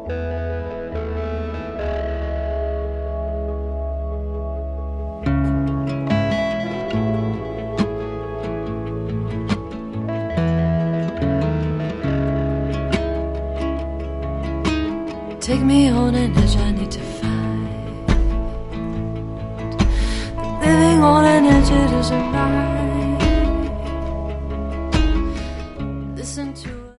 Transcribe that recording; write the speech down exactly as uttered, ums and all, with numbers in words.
Take me on an edge I need to find. Living on an edge, it isn't right.